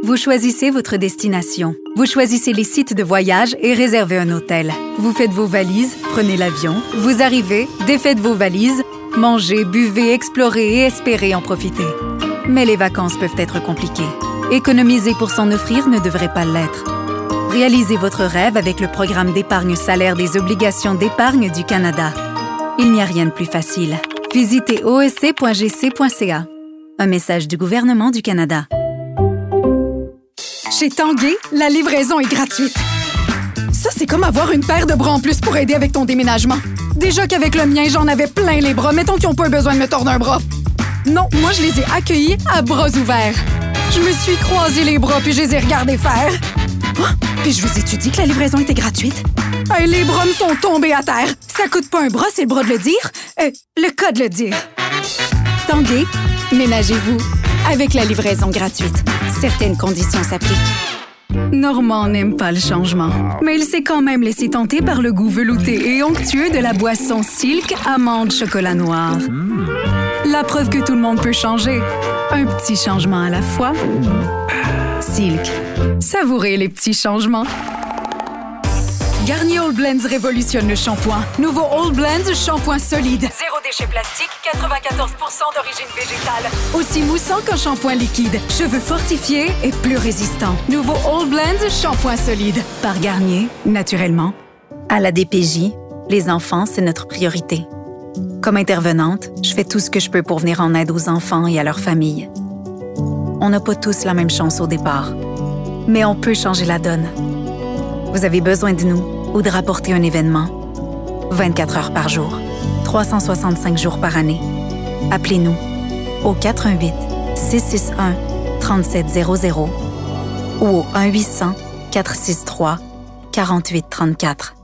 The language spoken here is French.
Vous choisissez votre destination. Vous choisissez les sites de voyage et réservez un hôtel. Vous faites vos valises, prenez l'avion. Vous arrivez, défaites vos valises, mangez, buvez, explorez et espérez en profiter. Mais les vacances peuvent être compliquées. Économiser pour s'en offrir ne devrait pas l'être. Réalisez votre rêve avec le programme d'épargne salaire des obligations d'épargne du Canada. Il n'y a rien de plus facile. Visitez osc.gc.ca. Un message du gouvernement du Canada. Chez Tanguay, la livraison est gratuite. Ça, c'est comme avoir une paire de bras en plus pour aider avec ton déménagement. Déjà qu'avec le mien, j'en avais plein les bras. Mettons qu'ils n'ont pas besoin de me tordre un bras. Non, moi, je les ai accueillis à bras ouverts. Je me suis croisé les bras puis je les ai regardés faire. Oh, puis je vous ai-tu dit que la livraison était gratuite? Hey, les bras me sont tombés à terre. Ça coûte pas un bras, c'est le bras de le dire. Le cas de le dire. Tanguay, ménagez-vous avec la livraison gratuite. Certaines conditions s'appliquent. Normand n'aime pas le changement, mais il s'est quand même laissé tenter par le goût velouté et onctueux de la boisson Silk Amande Chocolat Noir. La preuve que tout le monde peut changer. Un petit changement à la fois. Silk. Savourez les petits changements. Garnier All Blends révolutionne le shampoing. Nouveau All Blends shampoing solide. Zéro déchet plastique, 94% d'origine végétale. Aussi moussant qu'un shampoing liquide. Cheveux fortifiés et plus résistants. Nouveau All Blends shampoing solide. Par Garnier, naturellement. À la DPJ, les enfants, c'est notre priorité. Comme intervenante, je fais tout ce que je peux pour venir en aide aux enfants et à leurs familles. On n'a pas tous la même chance au départ, mais on peut changer la donne. Vous avez besoin de nous ou de rapporter un événement. 24 heures par jour, 365 jours par année. Appelez-nous au 418-661-3700 ou au 1-800-463-4834.